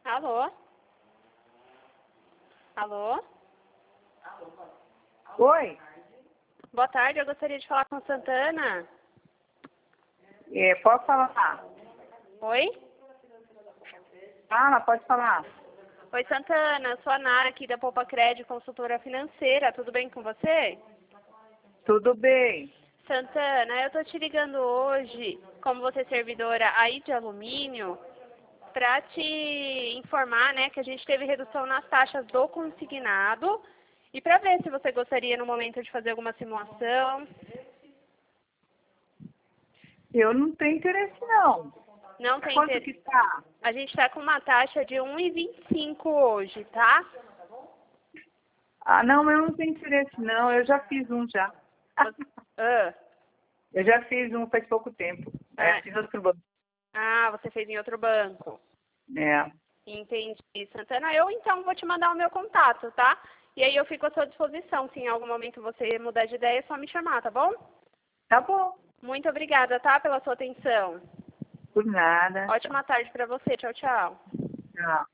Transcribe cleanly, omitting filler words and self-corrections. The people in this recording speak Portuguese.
Alô? Alô? Oi, Boa tarde, eu gostaria de falar com Santana. posso falar? Oi? Fala, pode falar. Oi, Santana, sou a Nara aqui da Poupa Crédito, consultora financeira. Tudo bem com você? Tudo bem? Santana, eu tô te ligando hoje, como você é servidora aí de alumínio, para te informar, né, que a gente teve redução nas taxas do consignado e para ver se você gostaria no momento de fazer alguma simulação. Eu não tenho interesse, não. Não tem Quanto que interesse. tá? A gente está com uma taxa de 1,25 hoje, tá? Ah, não, eu não tenho interesse, não. Eu já fiz um já. Ah, Eu já fiz um faz pouco tempo. Ah. Fiz outro banco. você fez em outro banco. É. Entendi, Santana. Eu então vou te mandar o meu contato, tá? E aí eu fico à sua disposição. Se em algum momento você mudar de ideia, é só me chamar, tá bom? Tá bom. Muito obrigada, tá? Pela sua atenção. Por nada. Ótima tarde para você. Tchau, tchau. Tchau.